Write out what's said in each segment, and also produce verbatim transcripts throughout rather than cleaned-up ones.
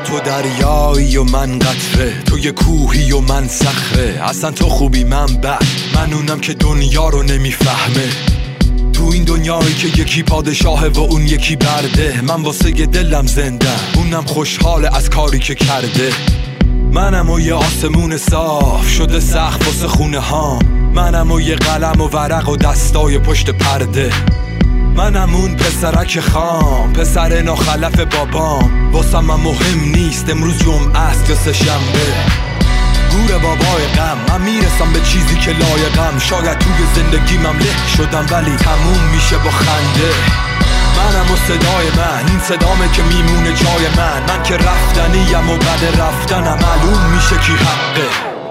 تو دریایی و من قطره، تو یه کوهی و من صخره. اصلا تو خوبی من بد، من اونم که دنیا رو نمیفهمه. تو این دنیایی که یکی پادشاهه و اون یکی برده، من واسه دلم زنده، اونم خوشحاله از کاری که کرده. منم و یه آسمون صاف شده سقف واسه خونه هام، منم و یه قلم و ورق و دستای پشت پرده. منم اون پسرک خام، پسر ناخلف بابام. واسم من مهم نیست امروز جمعه است یا سه شنبه. گور بابای غم، من میرسم به چیزی که لایقم. شاید توی زندگیمم له شدم ولی تموم میشه با خنده. منم و صدای من، این صدامه که میمونه جای من. من که رفتنیم و بعد رفتنم معلوم میشه کی حقه.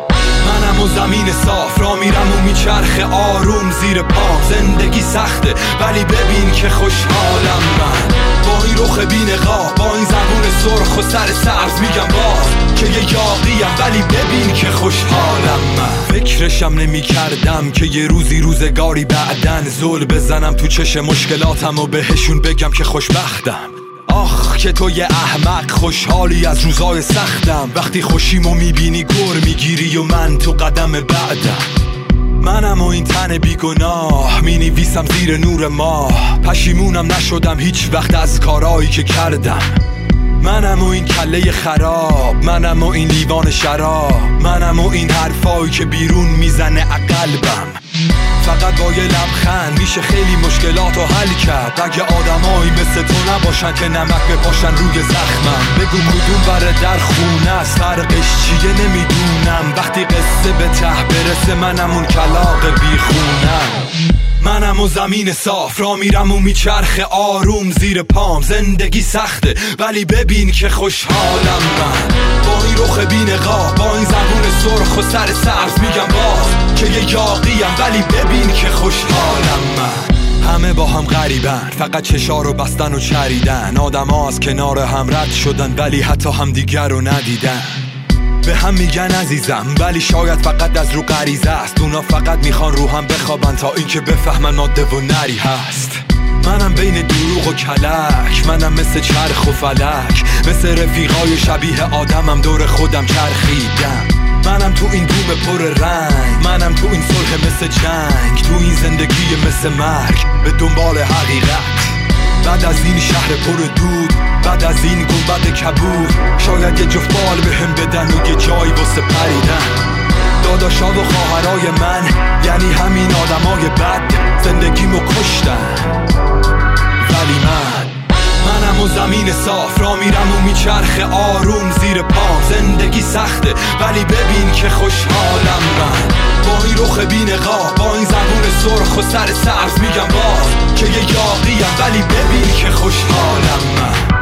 منم و زمین صاف را میرم و میچرخه آروم زیر پام. زندگی سخته ولی ببین که خوشحالم من. با این رخ بی نقاب، با این زبون سرخ و سر سبز میگم باز که یه یاقیم ولی ببین که خوشحالم من. فکرشم نمی کردم که یه روزی روزگاری بعدن زل بزنم تو چش مشکلاتم و بهشون بگم که خوشبختم. آخ که تو یه احمق خوشحالی از روزای سختم. وقتی خوشیمو میبینی گر میگیری و من تو قدم بعدم. منم و این تن بیگناه مینویسم زیر نور ماه. پشیمونم نشدم هیچ وقت از کارایی که کردم. منم و این کله خراب، منم و این لیوان شراب، منم و این حرفایی که بیرون میزنه عقلبم. فقط با یه لبخند میشه خیلی مشکلاتو حل کرد. اگه آدمایی مثل تو نباشن که نمک بپاشن روی زخمم. بگو کدوم بره در خونه است، فرقش چیه نمیدونم. وقتی قصه به ته برسه منم اون کلاغ بیخونم. منم و زمین صاف را میرم و میچرخه آروم زیر پام. زندگی سخته ولی ببین که خوشحالم من. با این رخ بی نقاب، با این زبون سرخ و سر سبز میگم باز که یه یاقیم ولی ببین که خوشحالم من. همه با هم غریبن، فقط چشا رو بستن و چریدن. آدم ها از کنار هم رد شدن ولی حتی هم دیگر رو ندیدن. به هم میگن عزیزم ولی شاید فقط از رو غریزه است. اونا فقط میخوان رو هم بخوابن تا اینکه بفهمن ماده و نری هست. منم بین دروغ و کلک، منم مثل چرخ و فلک. مثل رفیقای شبیه آدمم دور خودم چرخیدم. منم تو این دوم پر رنگ، منم تو این صلح مثل جنگ. تو این زندگی مثل مرگ به دنبال حقیقت. بعد از این شهر پر دود، بعد از این گنبد کبود، شاید یه جفت بال به هم بدن و یه جایی واسه پریدن. داداشا و خواهرای من یعنی همین آدمای بد زندگیمو کشتن. ولی من منم و زمین صاف را میرم و میچرخه آروم زیر پام. زندگی سخته ولی ببین که خوشحالم من. با این رخ بی نقاب، با این زبون سرخ و سر سبز میگم باز که یه یاقیم ولی ببین که خوشحالم من.